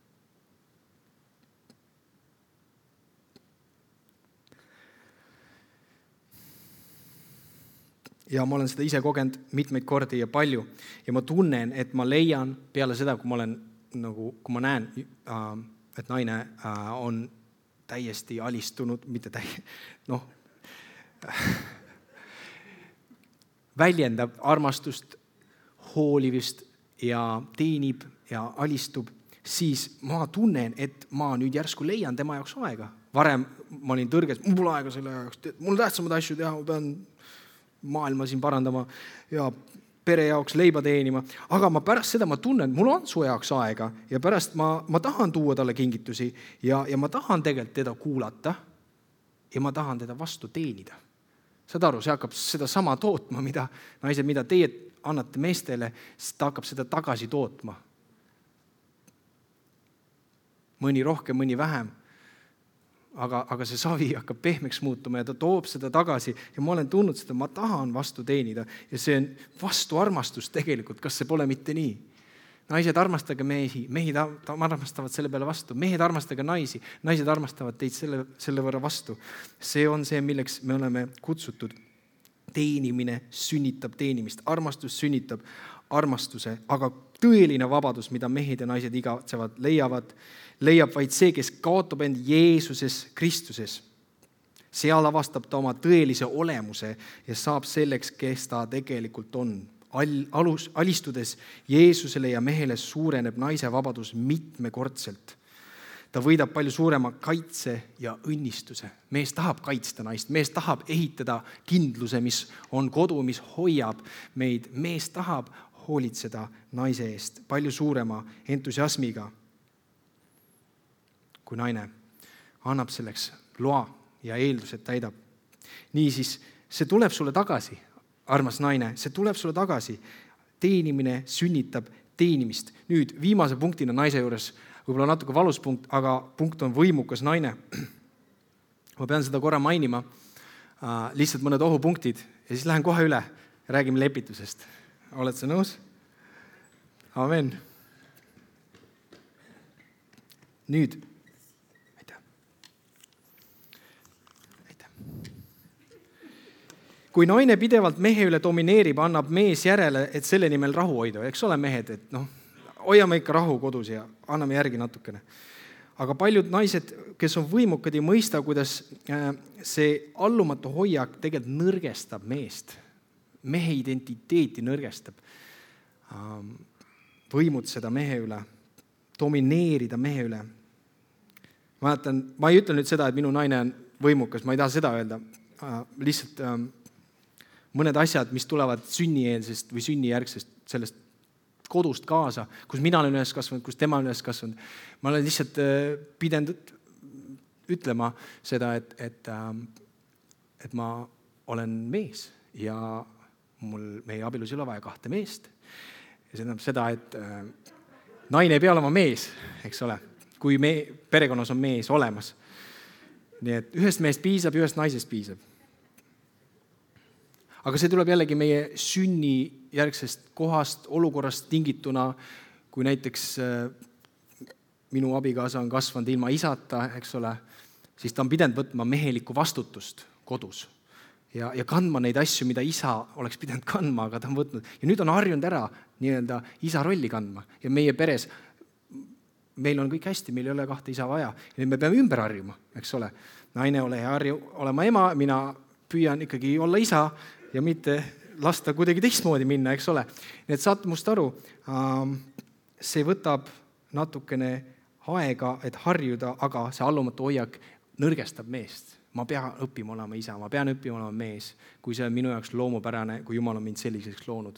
Ja ma olen seda ise kogenud mitmeid kordi ja palju. Ja ma tunnen, et ma leian peale seda, kui ma näen, et naine on täiesti alistunud, väljendab armastust, hoolivust ja teenib ja alistub, siis ma tunnen, et ma nüüd järsku leian tema jaoks aega. Varem ma olin tõrges, mul aega selle jaoks, mul tähtsamad asju teha, ma pean maailma siin parandama ja pere jaoks leiba teenima, aga pärast seda ma tunnen, et mul on su jaoks aega ja pärast ma tahan tuua talle kingitusi ja ma tahan tegelikult teda kuulata ja ma tahan teda vastu teenida. Saad aru, see hakkab seda sama tootma, mida teie annate meestele, siis ta hakkab seda tagasi tootma. Mõni rohkem, mõni vähem. Aga see savi hakkab pehmeks muutuma ja ta toob seda tagasi ja ma olen tundnud seda, ma tahan vastu teenida ja see on vastu armastus tegelikult, kas see pole mitte nii? Naised armastage mehed armastavad selle peale vastu, mehed armastage naisi, naised armastavad teid selle võrra vastu. See on see, milleks me oleme kutsutud. Teenimine sünnitab teenimist, armastus sünnitab armastuse, aga tõeline vabadus, mida mehed ja naised igatsevad, leiab vaid see, kes kaotab end Jeesuses Kristuses. Seal avastab ta oma tõelise olemuse ja saab selleks, kes ta tegelikult on. Alistudes Jeesusele ja mehele suureneb naise vabadus mitmekordselt. ta võidab palju suurema kaitse ja õnnistuse. Mees tahab kaitsta naist, mees tahab ehitada kindluse, mis on kodu, mis hoiab meid. Mees tahab hoolitseda naise eest palju suurema entusiasmiga, kui naine annab selleks loa ja eeldused täidab. Niisiis, see tuleb sulle tagasi, armas naine, see tuleb sulle tagasi. Teenimine sünnitab teenimist. Nüüd viimase punktina naise juures, võib-olla natuke valus punkt, aga punkt on võimukas naine. Ma pean seda korra mainima, lihtsalt mõned ohupunktid ja siis lähen kohe üle ja räägime lepitusest. Oled sa nõus? Amen. Nüüd. Kui naine pidevalt mehe üle domineerib, annab mees järele, et selle nimel rahu hoida. Eks ole mehed, et hoiame ikka rahu kodus ja anname järgi natukene. Aga paljud naised, kes on võimukad, ei mõista, kuidas see allumatu hoiak tegelikult nõrgestab meest. Mehe identiteeti nõrgestab. Võimutseda mehe üle, domineerida mehe üle. Ma ei ütle nüüd seda, et minu naine on võimukas, ma ei taha seda öelda. Lihtsalt mõned asjad, mis tulevad sünnieelsest või sünnijärgsest sellest kodust kaasa, kus mina olen üles kasvanud, kus tema on üles kasvanud. Ma olen lihtsalt pidanud ütlema seda, et ma olen mees ja meie abielus ei ole vaja 2 meest. Ja see tähendab seda, et naine ei pea olema mees, eks ole, kui perekonnas on mees olemas. Nii et ühest mehest piisab, ühest naisest piisab. Aga see tuleb jällegi meie sünnijärgsest kohast, olukorrast tingituna, kui näiteks minu abikaasa on kasvanud ilma isata, eks ole, siis ta on pidanud võtma mehelikku vastutust kodus ja kandma neid asju, mida isa oleks pidanud kandma, aga ta on võtnud. Ja nüüd on harjunud ära nii-öelda isa rolli kandma. Ja meie peres, meil on kõik hästi, meil ei ole 2 isa vaja. Ja me peame ümber harjuma, eks ole. Naine ole harju olema ema, mina püüan ikkagi olla isa, ja mitte lasta kuidagi teistmoodi minna, eks ole. Nii et saate must aru, see võtab natukene aega, et harjuda, aga see allumatu hoiak nõrgestab meest. Ma pean õppima olema isa, ma pean õppima olema mees, kui see on minu jaoks loomupärane, kui Jumal on mind selliseks loonud.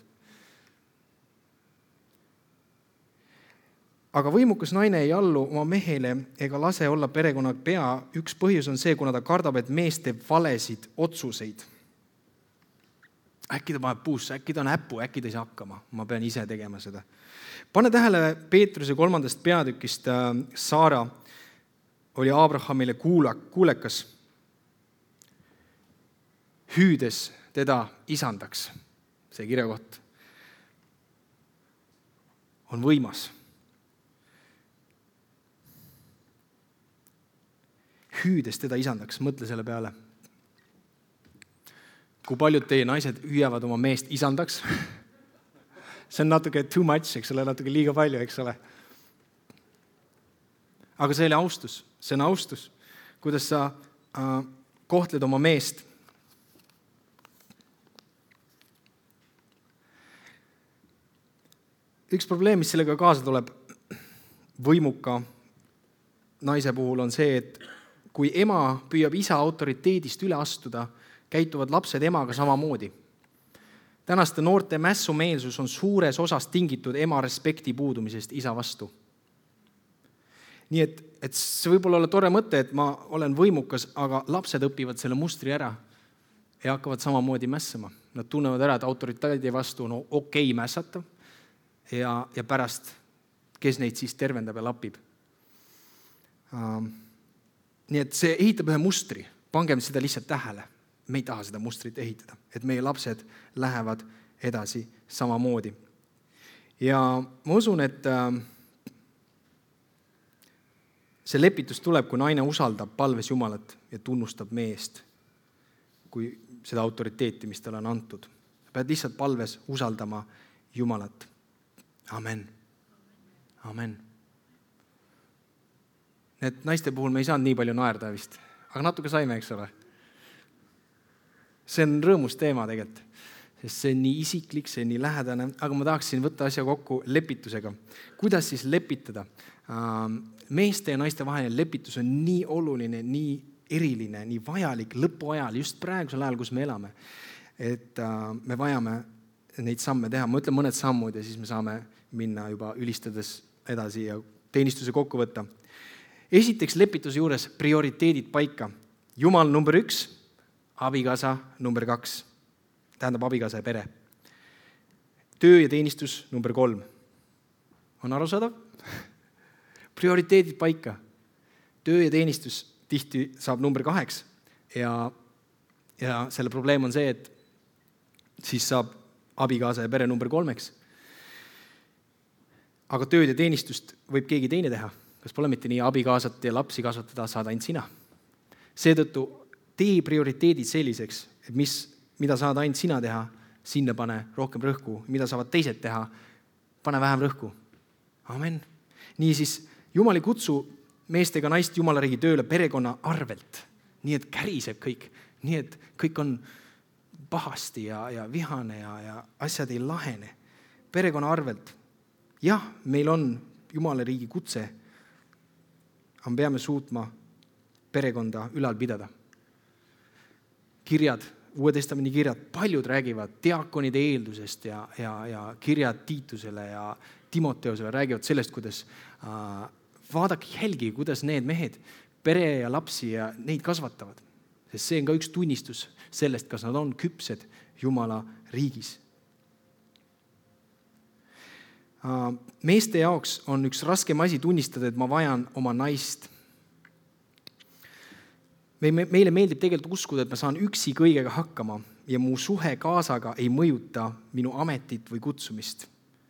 Aga võimukas naine ei allu oma mehele ega lase olla perekonna pea. Üks põhjus on see, kuna ta kardab, et mees teeb valesid otsuseid. Äkki ta paneb puusse, äkki ta on äppu, äkki ta ei saa hakkama. Ma pean ise tegema seda. Pane tähele Peetruse 3. peatükist. Saara oli Abrahamile kuulekas, hüüdes teda isandaks. See kirjakoht on võimas. Hüüdes teda isandaks, mõtle selle peale. Kui paljud teie naised hüüavad oma meest isandaks? See on natuke too much, eks ole, natuke liiga palju, eks ole. Aga see oli austus, see on austus, kuidas sa kohtled oma meest. Üks probleem, mis sellega kaasa tuleb võimuka naise puhul on see, et kui ema püüab isa autoriteedist üle astuda, käituvad lapsed emaga samamoodi. Tänaste noorte mässumeelsus on suures osas tingitud ema respekti puudumisest isa vastu. Nii et see võib olla tore mõte, et ma olen võimukas, aga lapsed õpivad selle mustri ära ja hakkavad samamoodi mässama. Nad tunnevad ära, et autoriteedi vastu on okei mässata ja pärast, kes neid siis tervendab ja lapib. Nii et see ehitab ühe mustri. Pangem seda lihtsalt tähele. Me ei taha seda mustrit ehitada, et meie lapsed lähevad edasi samamoodi. Ja ma usun, et see lepitus tuleb, kui naine usaldab palves Jumalat ja tunnustab meest, kui seda autoriteeti, mis talle on antud. Pead lihtsalt palves usaldama Jumalat. Amen. Amen. Need naiste puhul me ei saanud nii palju naerda vist, aga natuke saime, eks ole. See on rõõmus teema tegelikult. sest see on nii isiklik, see on nii lähedane, aga ma tahaksin võtta asja kokku lepitusega. Kuidas siis lepitada? Meeste ja naiste vaheline lepitus on nii oluline, nii eriline, nii vajalik lõpuajal, just praegusel ajal, kus me elame. Et me vajame neid samme teha. Ma ütlen mõned sammud ja siis me saame minna juba ülistades edasi ja teenistuse kokku võtta. Esiteks lepituse juures prioriteedid paika. Jumal number 1, abikaasa number 2. Tähendab abikaasa ja pere. Töö ja teenistus number 3. On arusaadav? Prioriteedid paika. Töö ja teenistus tihti saab number 2 ja selle probleem on see, et siis saab abikaasa ja pere number 3. Aga tööd ja teenistust võib keegi teine teha. Kas pole mitte nii, abikaasat ja lapsi kasvatada saad ainult sina? Seetõttu tee prioriteedid selliseks, et mida saad ainult sina teha, sinna pane rohkem rõhku. Mida saavad teised teha, pane vähem rõhku. Amen. Niisiis, Jumal ei kutsu meestega naist Jumala riigi tööle perekonna arvelt. Nii et käriseb kõik. Nii et kõik on pahasti ja vihane ja asjad ei lahene. Perekonna arvelt. Jah, meil on Jumala riigi kutse, aga me peame suutma perekonda ülal pidada. Kirjad, Uue Testamendi kirjad, paljud räägivad diakonide eeldusest ja kirjad Tiitusele ja Timoteusele räägivad sellest, kuidas vaadake jälgi, kuidas need mehed pere ja lapsi ja neid kasvatavad. Sest see on ka üks tunnistus sellest, kas nad on küpsed Jumala riigis. Meeste jaoks on üks raskem asi tunnistada, et ma vajan oma naist. Meile meeldib tegelikult uskuda, et ma saan üksi kõigega hakkama ja mu suhe kaasaga ei mõjuta minu ametit või kutsumist.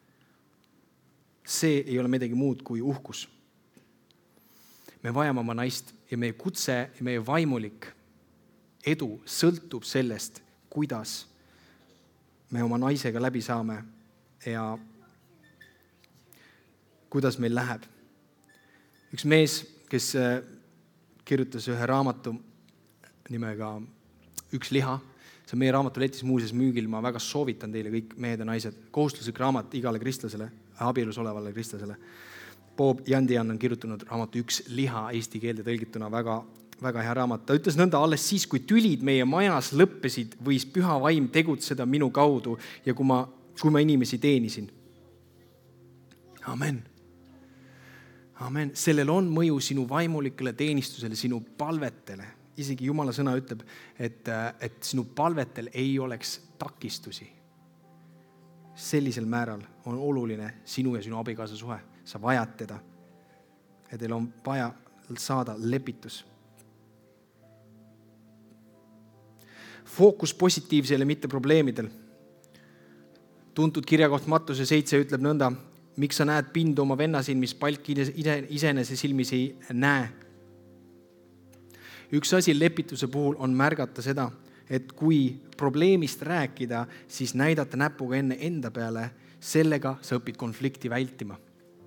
See ei ole midagi muud kui uhkus. Me vajame oma naist ja meie kutse ja meie vaimulik edu sõltub sellest, kuidas me oma naisega läbi saame ja kuidas meil läheb. Üks mees, kes kirjutas ühe raamatu nimega Üks liha. See on meie raamatuletis muuseas müügil. Ma väga soovitan teile kõik mehed ja naised. Kohustuslik raamat igale kristlasele, abielus olevale kristlasele. Bob Jandian on kirjutanud raamatu Üks liha eesti keelde tõlgituna. Väga, väga hea raamat. Ta ütles nõnda, alles siis, kui tülid meie majas lõppesid, võis püha vaim tegutseda minu kaudu ja kui ma inimesi teenisin. Amen. Amen. Sellel on mõju sinu vaimulikele teenistusele, sinu palvetele. Isegi Jumala sõna ütleb, et sinu palvetel ei oleks takistusi. Sellisel määral on oluline sinu ja sinu abikaasa suhe. Sa vajad teda. Ja teil on vaja saada lepitus. Fookus positiivsele, mitte probleemidel. Tuntud kirjakoht Mattuse 7 ütleb nõnda, miks sa näed pindu oma venna siin, mis palk iseenese silmis ei näe. Üks asi lepituse puhul on märgata seda, et kui probleemist rääkida, siis näidata näpuga enne enda peale, sellega sa õpid konflikti vältima.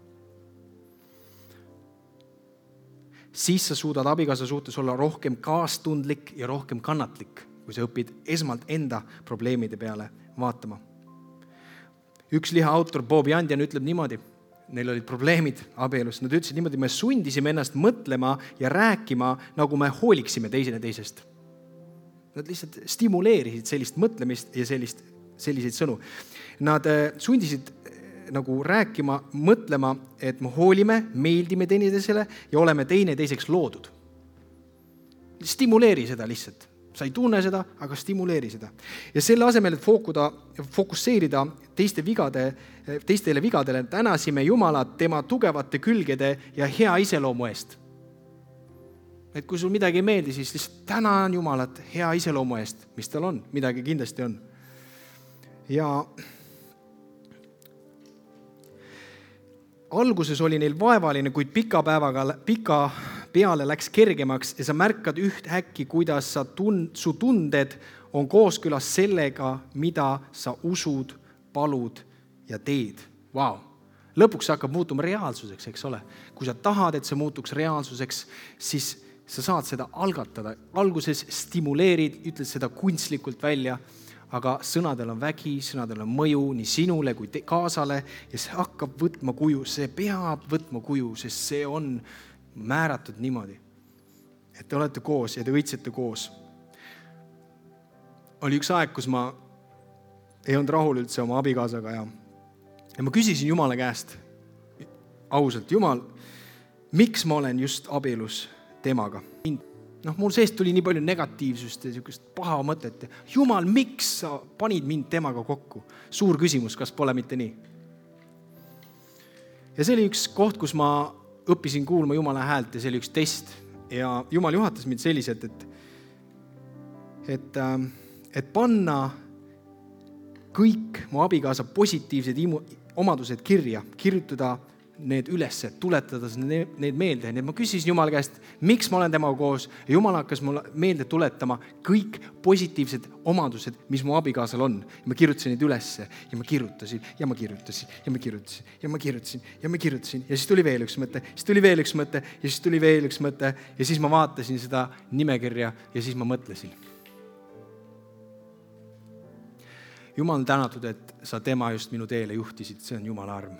Siis sa suudad abikaasa suhtes olla rohkem kaastundlik ja rohkem kannatlik, kui sa õpid esmalt enda probleemide peale vaatama. Üks liha autor Bob Jandian ütleb niimoodi, neil olid probleemid abielus. Nad ütlesid niimoodi, me sundisime ennast mõtlema ja rääkima, nagu me hooliksime teisene teisest. Nad lihtsalt stimuleerisid sellist mõtlemist ja selliseid sõnu. Nad sundisid nagu rääkima, mõtlema, et me hoolime, meeldime teineteisele ja oleme teineteiseks loodud. Stimuleeri seda lihtsalt. Sa ei tunne seda, aga stimuleeri seda. Ja selle asemel, et fokusseerida teistele vigadele, tänasime Jumalat tema tugevate külgede ja hea iseloomu eest. Et kui sul midagi ei meeldi, siis lihtsalt tänan Jumalat hea iseloomu eest, mis tal on, midagi kindlasti on. Ja alguses oli neil vaevaline, kuid pika peale läks kergemaks ja sa märkad ühtäkki, kuidas su tunded on kooskülas sellega, mida sa usud, palud ja teed. Vau! Lõpuks hakkab muutuma reaalsuseks, eks ole. Kui sa tahad, et see muutuks reaalsuseks, siis sa saad seda algatada. Alguses stimuleerid, ütled seda kunstlikult välja, aga sõnadel on vägi, sõnadel on mõju nii sinule kui kaasale ja see hakkab võtma kuju, see peab võtma kuju, sest see on määratud niimoodi, et te olete koos ja te õitsete koos. Oli üks aeg, kus ma ei olnud rahul üldse oma abikaasaga ja ma küsisin Jumala käest ausalt, Jumal, miks ma olen just abielus temaga? Mul seest tuli nii palju negatiivsust ja niisugust paha mõtet. Jumal, miks sa panid mind temaga kokku? Suur küsimus, kas pole mitte nii? Ja see oli üks koht, kus ma õppisin kuulma Jumala häält ja see oli üks test. Ja Jumal juhatas mind selliselt, et panna kõik mu abikaasa positiivsed omadused kirja, kirjutada need üles, tuletada need meelde. Nii ma küsisin Jumala käest, miks ma olen temaga koos ja Jumal hakkas mulle meelde tuletama kõik positiivsed omadused, mis mu abikaasal on. Ja ma kirjutasin neid üles ja ma kirjutasin ja ma kirjutasin ja ma kirjutasin ja ma kirjutasin ja ma kirjutasin ja siis tuli veel üks mõte, siis tuli veel üks mõte ja siis tuli veel üks mõte ja siis ma vaatasin seda nimekirja ja siis ma mõtlesin. Jumal on tänatud, et sa tema just minu teele juhtisid, see on Jumala arm.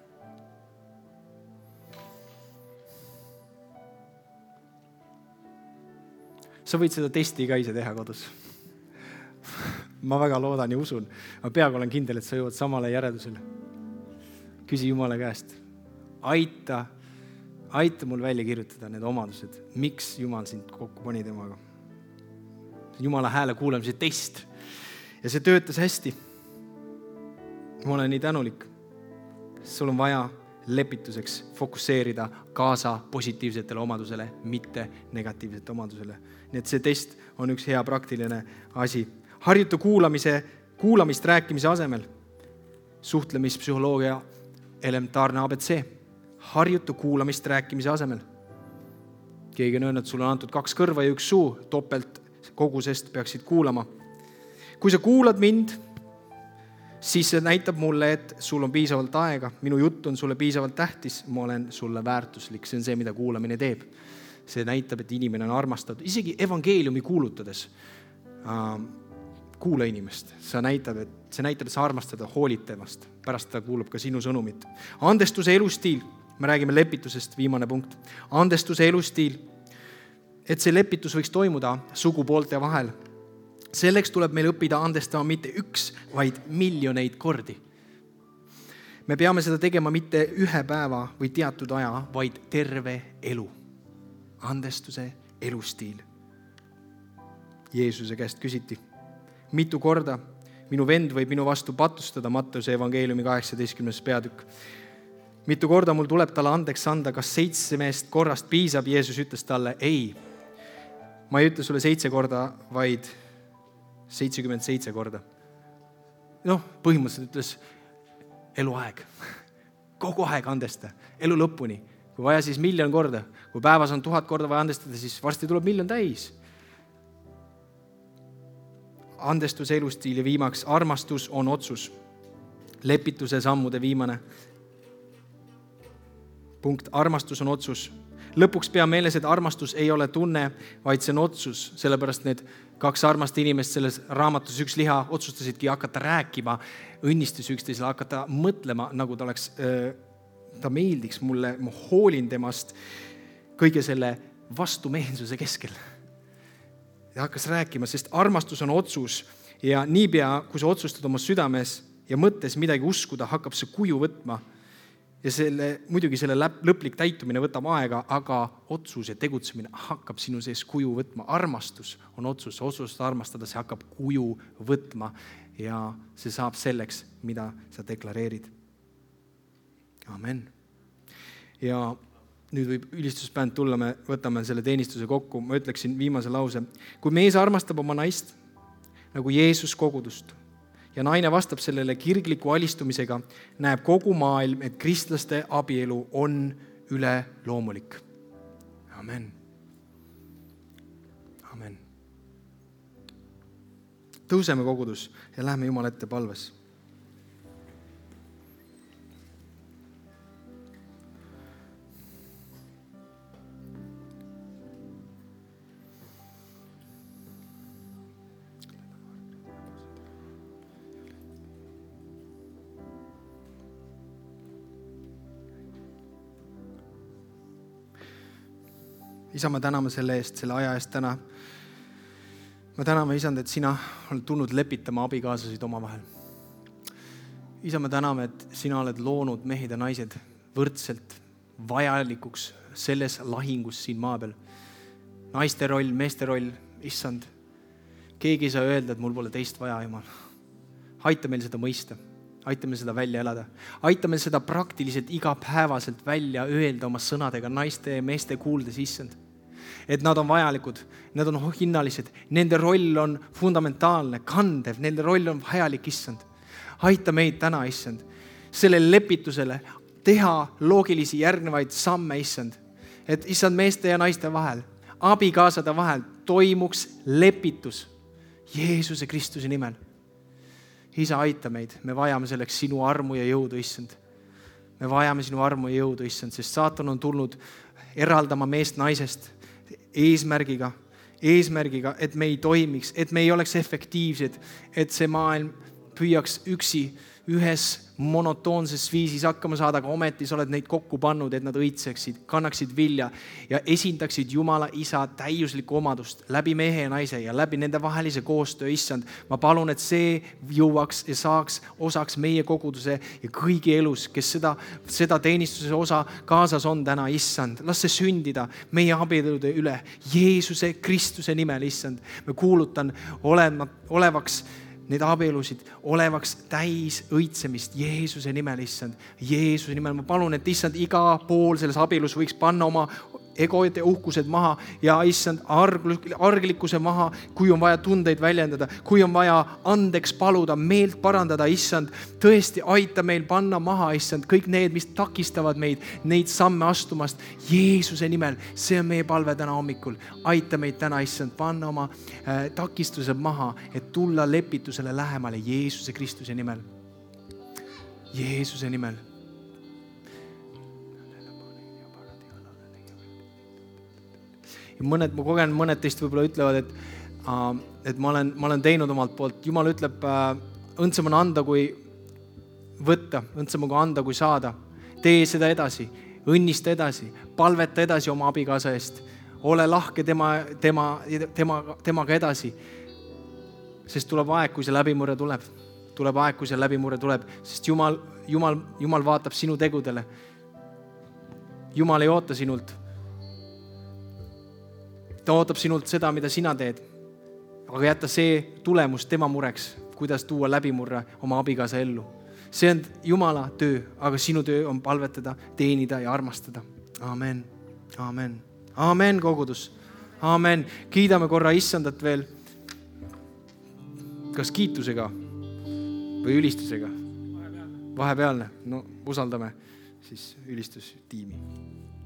Sa võid seda testi ka ise teha kodus. Ma väga loodan ja usun. Ma peaaegu olen kindel, et sa jõuad samale järeldusele. Küsi Jumala käest. Aita mul välja kirjutada need omadused. Miks Jumal sind kokku pani temaga? Jumala hääle kuulamise test. Ja see töötas hästi. Ma olen nii tänulik. Sul on vaja lepituseks fokusseerida kaasa positiivsetele omadusele, mitte negatiivsete omadusele. Nii et see test on üks hea praktiline asi. Harjuta kuulamist rääkimise asemel. Suhtlemispsühholoogia elementaarne ABC. Harjuta kuulamist rääkimise asemel. Keegi on öelnud, et sul on antud 2 kõrva ja 1 suu, topelt kogusest peaksid kuulama. Kui sa kuulad mind, siis see näitab mulle, et sul on piisavalt aega, minu jutt on sulle piisavalt tähtis, ma olen sulle väärtuslik, see on see, mida kuulamine teeb. See näitab, et inimene on armastatud, isegi evangeeliumi kuulutades. Kuula inimest, see näitab, et sa armastad hoolid temast, pärast ta kuulub ka sinu sõnumit. Andestuse elustiil, me räägime lepitusest, viimane punkt. Andestuse elustiil, et see lepitus võiks toimuda sugupoolte vahel. Selleks tuleb meil õppida andestama mitte 1, vaid miljoneid kordi. Me peame seda tegema mitte 1 päeva või teatud aja, vaid terve elu. Andestuse elustiil. Jeesuse käest küsiti, mitu korda minu vend võib minu vastu patustada, Matteuse evangeeliumi 18. peatükk. Mitu korda mul tuleb talle andeks anda, kas 7 korrast piisab? Jeesus ütles talle, ei. Ma ei ütle sulle 7 korda, vaid 77 korda. Põhimõtteliselt ütles eluaeg. Kogu aeg andesta, elu lõpuni. Kui vaja, siis 1,000,000 korda. Kui päevas on 1000 korda vaja andestada, siis varsti tuleb 1,000,000 täis. Andestuse elustiili viimaks, armastus on otsus. Lepituse sammude viimane punkt, armastus on otsus. Lõpuks pea meeles, et armastus ei ole tunne, vaid see on otsus. Sellepärast need 2 armast inimest selles raamatus 1 liha otsustasidki hakata rääkima, õnnistus üksteisele, hakata mõtlema, nagu ta meeldiks mulle, ma hoolin temast kõige selle vastumeelsuse keskel. Ja hakkas rääkima, sest armastus on otsus ja niipea, kui sa otsustad oma südames ja mõttes midagi uskuda, hakkab see kuju võtma. Ja muidugi selle lõplik täitumine võtab aega, aga otsus ja tegutsemine hakkab sinu sees kuju võtma. Armastus on otsus, otsust armastada, see hakkab kuju võtma ja see saab selleks, mida sa deklareerid. Amen. Ja nüüd võib ülistusbänd tulla, me võtame selle teenistuse kokku. Ma ütleksin viimase lause. Kui mees armastab oma naist, nagu Jeesus kogudust, ja naine vastab sellele kirgliku alistumisega, näeb kogu maailm, et kristlaste abielu on üleloomulik. Amen. Amen. Tõuseme kogudus ja lähme Jumala ette palves. isa, ma täname selle eest, selle aja eest täna. Ma täname, isand, et sina oled tulnud lepitama abikaasasid omavahel. Isa, me täname, et sina oled loonud mehed ja naised võrdselt vajalikuks selles lahingus siin maa peal. Naiste roll, meeste roll, issand. Keegi ei saa öelda, et mul pole teist vaja, Jumal. Aita meil seda mõista. Aita meil seda välja elada. Aita meil seda praktiliselt igapäevaselt välja öelda oma sõnadega naiste ja meeste kuuldes, issand. Et nad on vajalikud, nad on hinnalised, nende roll on fundamentaalne, kandev, nende roll on vajalik, issand. Aita meid täna, issand, sellele lepitusele teha loogilisi järgnevaid samme, issand. Et issand meeste ja naiste vahel, abikaasade vahel toimuks lepitus Jeesuse Kristuse nimel. Isa, aita meid, me vajame selleks sinu armu ja jõudu, issand. Me vajame sinu armu ja jõudu, issand, sest saatan on tulnud eraldama meest naisest eesmärgiga, et me ei toimiks, et me ei oleks efektiivsed, et see maailm püüaks üksi ühes monotoonses viisis hakkama saada, aga ometi sa oled neid kokku pannud, et nad õitseksid, kannaksid vilja ja esindaksid Jumala isa täiuslikku omadust läbi mehe ja naise ja läbi nende vahelise koostöö, issand. Ma palun, et see jõuaks ja saaks osaks meie koguduse ja kõigi elus, kes seda teenistuse osa kaasas on täna, issand. Las see sündida meie abielude üle Jeesuse Kristuse nimel, issand. Me kuulutan olevaks neid abielusid olevaks täis õitsemist Jeesuse nimel, issand. Jeesuse nimel ma palun, et issand iga pool selles abielus võiks panna oma egoid ja uhkused maha ja issand arglikkuse maha, kui on vaja tundeid väljendada, kui on vaja andeks paluda, meelt parandada, issand. Tõesti aita meil panna maha, issand, kõik need, mis takistavad meid, neid samme astumast Jeesuse nimel. See on meie palve täna hommikul. Aita meid täna, issand, panna oma takistused maha, et tulla lepitusele lähemale Jeesuse Kristuse nimel. Jeesuse nimel. Ma kogen, mõned teist võib-olla ütlevad, et ma olen teinud omalt poolt. Jumal ütleb, õndsam on anda kui võtta, õndsam on kui anda kui saada. Tee seda edasi, õnnista edasi, palveta edasi oma abikaasa eest. Ole lahke temaga edasi. Sest tuleb aeg, kui see läbimurre tuleb. Tuleb aeg, kui see läbimurre tuleb. Sest Jumal vaatab sinu tegudele. Jumal ei oota sinult. Ta ootab sinult seda, mida sina teed. Aga jätta see tulemus tema mureks, kuidas tuua läbimurre oma abikaasa ellu. See on Jumala töö, aga sinu töö on palvetada, teenida ja armastada. Amen. Amen. Amen, kogudus. Amen. Kiidame korra issandat veel. Kas kiitusega või ülistusega? Vahepealne. No usaldame siis ülistustiimi.